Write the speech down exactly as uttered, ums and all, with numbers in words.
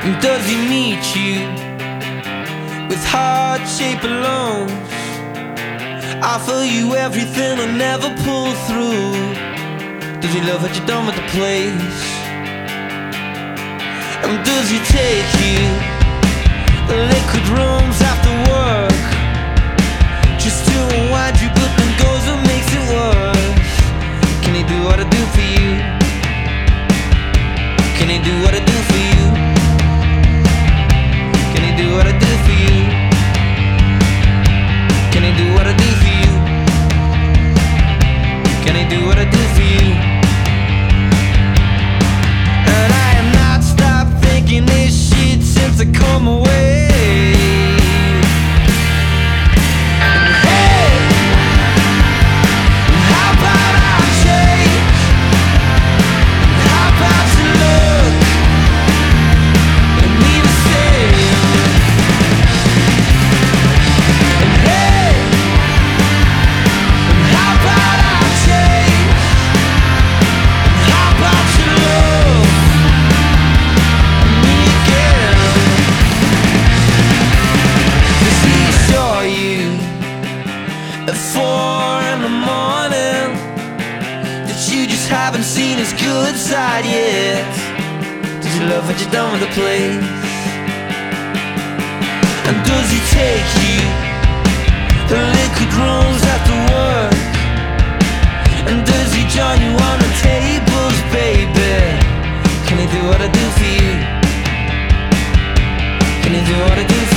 And does he meet you with heart-shaped loans? Offer you everything and never pull through? Does he love what you've done with the place? And does he take you the liquid rooms after work, just to unwind you, but then goes and makes it worse? Can he do what I do for you? Can he do what I do for you? Can he do what I do for you? Can he do what I do for you? Can he do what I do for you? And I have not stopped thinking this shit since I come away. At four in the morning that you just haven't seen his good side yet? Does he love what you've done with the place? And does he take you the liquid rooms after work? And does he join you on the tables, baby? Can he do what I do for you? Can he do what I do for you?